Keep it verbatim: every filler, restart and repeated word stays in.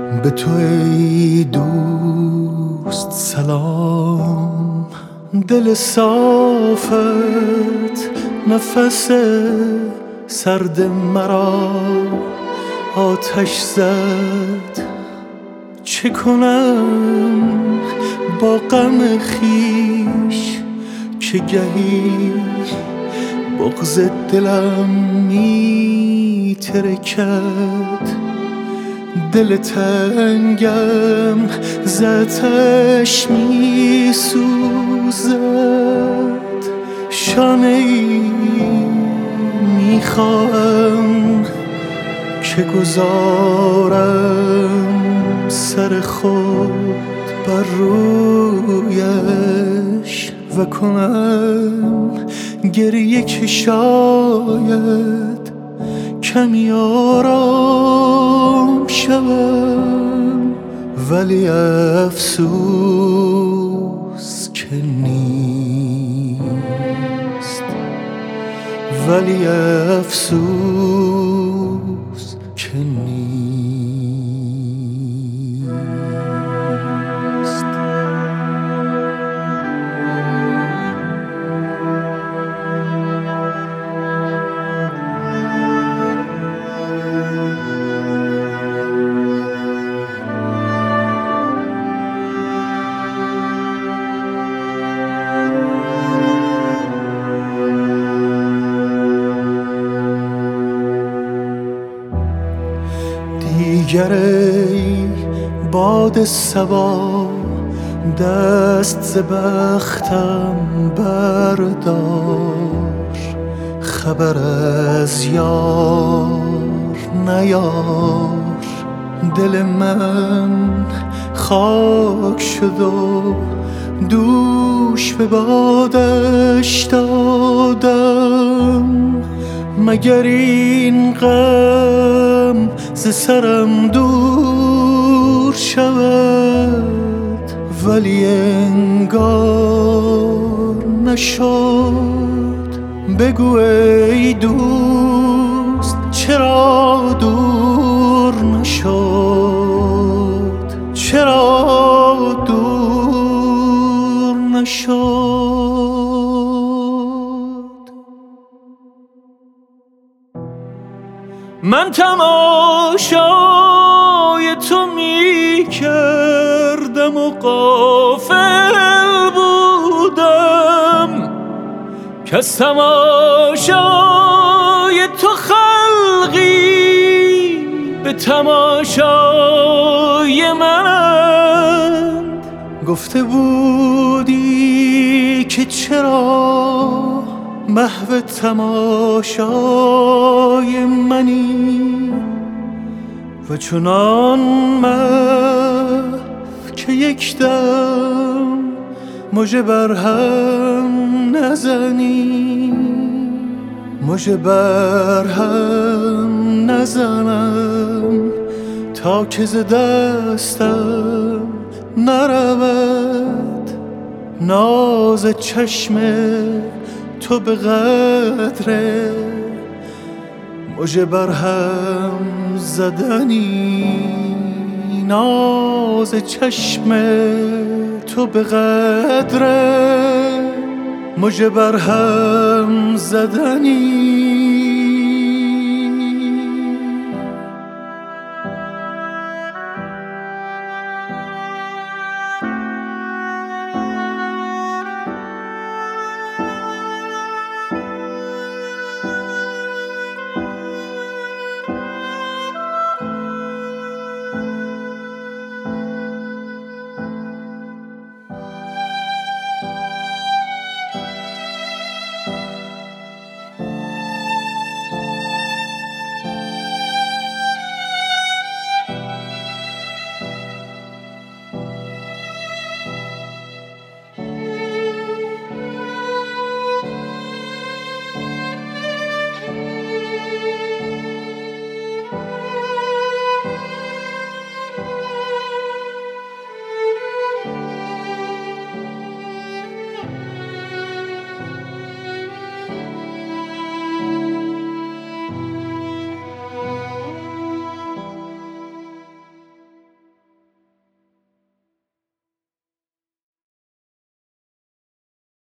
به تو ای دوست سلام، دل صافت نفس سرد مرا آتش زد. چه کنم با غم خویش که گهی بغض دلم می ترکد. دل تنگم ز آتش می سوزد. شانه ای می خواهم که گذارم سر خود بر رویش و کنم گریه که شاید کمی آرام شوم. ولی افسوس که نیست، ولی افسوس که نیست. دیگر ای باد صبا دست ز بختم بردار. خبر از یار نیار. دل من خاک شد و دوش به بادش دادم. مگر این غم ز سرم دور شود؟ ولی انگار نشد. بگو ای دوست چرا دور نشد؟ چرا دور نشد؟ من تماشای تو می کردم و غافل بودم که از تماشای تو خلقی به تماشای منند. گفته بودی که چرا محو تماشای منی و چنان محو که یک دم مژه بر هم نزنی. مژه بر هم نزنم تا که ز دستم نرود ناز چشم تو به قدر مژه بر هم زدنی. ناز چشم تو به قدر مژه بر هم زدنی.